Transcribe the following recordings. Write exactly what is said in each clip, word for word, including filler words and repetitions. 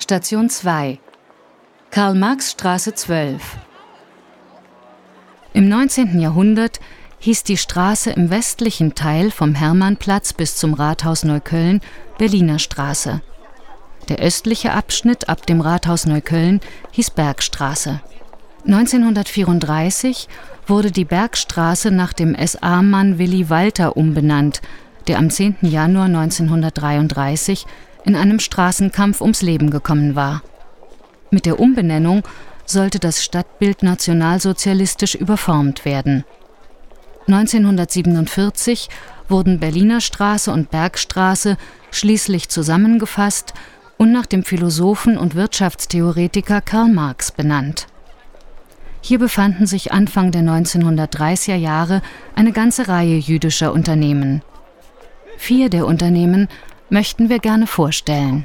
Station zwei. Karl-Marx-Straße zwölf. Im neunzehnten Jahrhundert hieß die Straße im westlichen Teil vom Hermannplatz bis zum Rathaus Neukölln Berliner Straße. Der östliche Abschnitt ab dem Rathaus Neukölln hieß Bergstraße. neunzehnhundertvierunddreißig wurde die Bergstraße nach dem S A-Mann Willy Walter umbenannt, der am zehnten Januar neunzehnhundertdreiunddreißig in einem Straßenkampf ums Leben gekommen war. Mit der Umbenennung sollte das Stadtbild nationalsozialistisch überformt werden. neunzehnhundertsiebenundvierzig wurden Berliner Straße und Bergstraße schließlich zusammengefasst und nach dem Philosophen und Wirtschaftstheoretiker Karl Marx benannt. Hier befanden sich Anfang der neunzehnhundertdreißiger Jahre eine ganze Reihe jüdischer Unternehmen. Vier der Unternehmen möchten wir gerne vorstellen.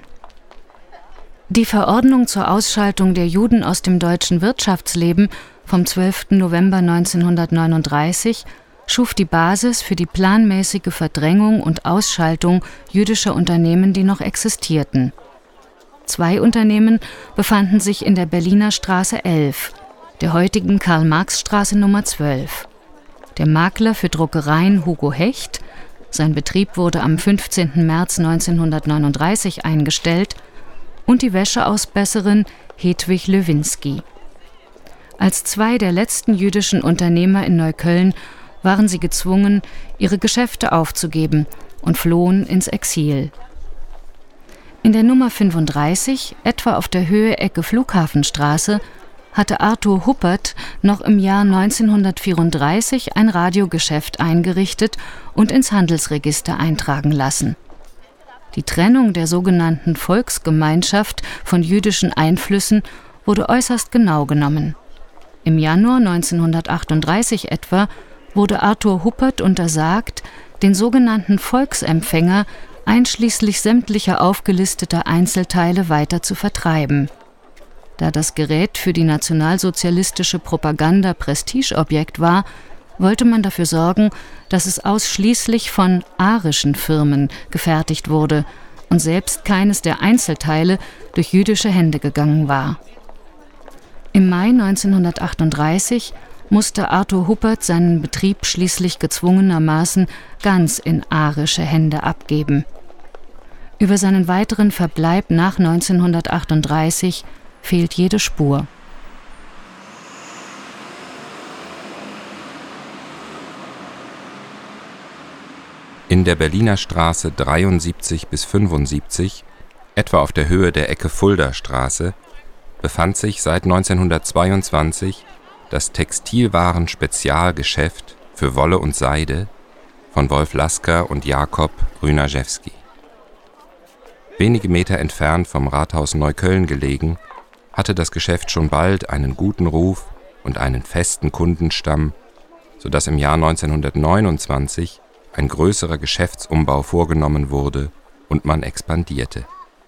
Die Verordnung zur Ausschaltung der Juden aus dem deutschen Wirtschaftsleben vom zwölften November neunzehnhundertneununddreißig schuf die Basis für die planmäßige Verdrängung und Ausschaltung jüdischer Unternehmen, die noch existierten. Zwei Unternehmen befanden sich in der Berliner Straße elf, der heutigen Karl-Marx-Straße Nummer zwölf. Der Makler für Druckereien Hugo Hecht, sein Betrieb wurde am fünfzehnten März neunzehnhundertneununddreißig eingestellt, und die Wäscheausbesserin Hedwig Lewinsky. Als zwei der letzten jüdischen Unternehmer in Neukölln waren sie gezwungen, ihre Geschäfte aufzugeben und flohen ins Exil. In der Nummer fünfunddreißig, etwa auf der Höhe Ecke Flughafenstraße, hatte Arthur Huppert noch im Jahr neunzehnhundertvierunddreißig ein Radiogeschäft eingerichtet und ins Handelsregister eintragen lassen. Die Trennung der sogenannten Volksgemeinschaft von jüdischen Einflüssen wurde äußerst genau genommen. Im Januar neunzehnhundertachtunddreißig etwa wurde Arthur Huppert untersagt, den sogenannten Volksempfänger einschließlich sämtlicher aufgelisteter Einzelteile weiter zu vertreiben. Da das Gerät für die nationalsozialistische Propaganda Prestigeobjekt war, wollte man dafür sorgen, dass es ausschließlich von arischen Firmen gefertigt wurde und selbst keines der Einzelteile durch jüdische Hände gegangen war. Im Mai neunzehnhundertachtunddreißig musste Arthur Huppert seinen Betrieb schließlich gezwungenermaßen ganz in arische Hände abgeben. Über seinen weiteren Verbleib nach neunzehnhundertachtunddreißig fehlt jede Spur. In der Berliner Straße dreiundsiebzig bis fünfundsiebzig, etwa auf der Höhe der Ecke Fuldastraße, befand sich seit neunzehnhundertzweiundzwanzig das Textilwaren-Spezialgeschäft für Wolle und Seide von Wolf Lasker und Jakob Rynaschewski. Wenige Meter entfernt vom Rathaus Neukölln gelegen, hatte das Geschäft schon bald einen guten Ruf und einen festen Kundenstamm, sodass im Jahr neunzehnhundertneunundzwanzig ein größerer Geschäftsumbau vorgenommen wurde und man expandierte.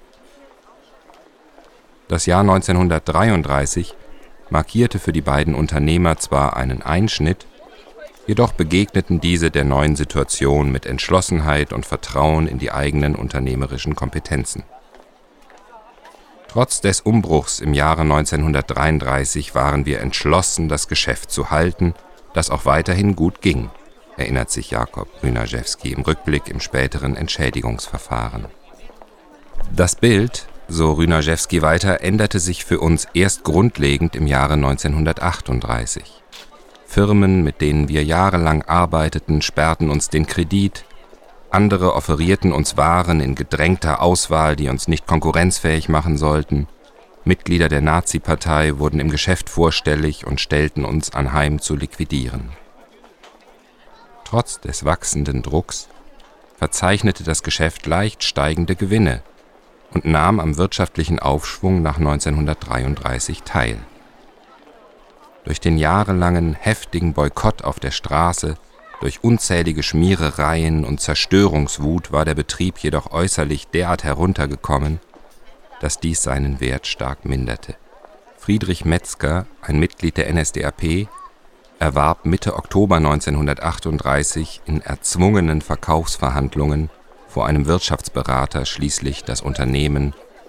Das Jahr neunzehnhundertdreiunddreißig markierte für die beiden Unternehmer zwar einen Einschnitt, jedoch begegneten diese der neuen Situation mit Entschlossenheit und Vertrauen in die eigenen unternehmerischen Kompetenzen. Trotz des Umbruchs im Jahre neunzehnhundertdreiunddreißig waren wir entschlossen, das Geschäft zu halten, das auch weiterhin gut ging, erinnert sich Jakob Rynaschewski im Rückblick im späteren Entschädigungsverfahren. Das Bild, so Rynaschewski weiter, änderte sich für uns erst grundlegend im Jahre neunzehnhundertachtunddreißig. Firmen, mit denen wir jahrelang arbeiteten, sperrten uns den Kredit, andere offerierten uns Waren in gedrängter Auswahl, die uns nicht konkurrenzfähig machen sollten. Mitglieder der Nazi-Partei wurden im Geschäft vorstellig und stellten uns anheim zu liquidieren. Trotz des wachsenden Drucks verzeichnete das Geschäft leicht steigende Gewinne und nahm am wirtschaftlichen Aufschwung nach neunzehnhundertdreiunddreißig teil. Durch den jahrelangen heftigen Boykott auf der Straße, durch unzählige Schmierereien und Zerstörungswut war der Betrieb jedoch äußerlich derart heruntergekommen, dass dies seinen Wert stark minderte. Friedrich Metzger, ein Mitglied der N S D A P, erwarb Mitte Oktober neunzehnhundertachtunddreißig in erzwungenen Verkaufsverhandlungen vor einem Wirtschaftsberater schließlich das Unternehmen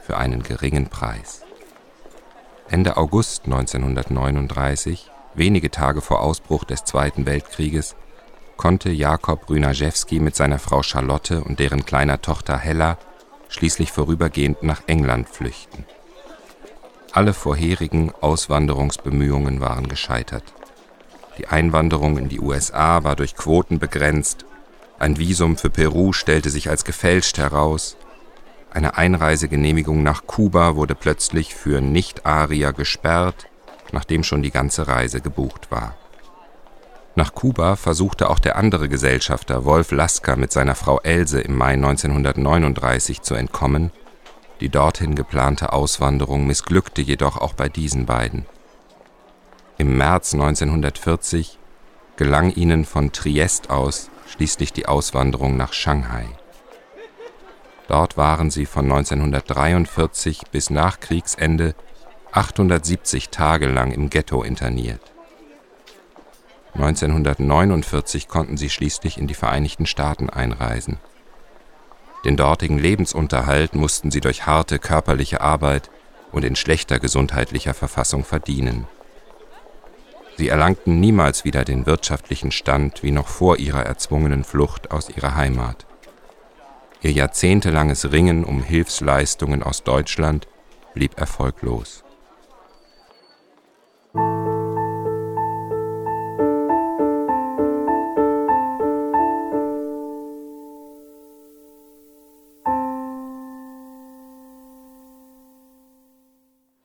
für einen geringen Preis. Ende August neunzehnhundertneununddreißig, wenige Tage vor Ausbruch des Zweiten Weltkrieges, konnte Jakob Rynarzewski mit seiner Frau Charlotte und deren kleiner Tochter Hella schließlich vorübergehend nach England flüchten. Alle vorherigen Auswanderungsbemühungen waren gescheitert. Die Einwanderung in die U S A war durch Quoten begrenzt, ein Visum für Peru stellte sich als gefälscht heraus, eine Einreisegenehmigung nach Kuba wurde plötzlich für Nicht-Arier gesperrt, nachdem schon die ganze Reise gebucht war. Nach Kuba versuchte auch der andere Gesellschafter Wolf Lasker mit seiner Frau Else im Mai neunzehnhundertneununddreißig zu entkommen. Die dorthin geplante Auswanderung missglückte jedoch auch bei diesen beiden. Im März neunzehnhundertvierzig gelang ihnen von Triest aus schließlich die Auswanderung nach Shanghai. Dort waren sie von neunzehnhundertdreiundvierzig bis nach Kriegsende achthundertsiebzig Tage lang im Ghetto interniert. neunzehnhundertneunundvierzig konnten sie schließlich in die Vereinigten Staaten einreisen. Den dortigen Lebensunterhalt mussten sie durch harte körperliche Arbeit und in schlechter gesundheitlicher Verfassung verdienen. Sie erlangten niemals wieder den wirtschaftlichen Stand wie noch vor ihrer erzwungenen Flucht aus ihrer Heimat. Ihr jahrzehntelanges Ringen um Hilfsleistungen aus Deutschland blieb erfolglos.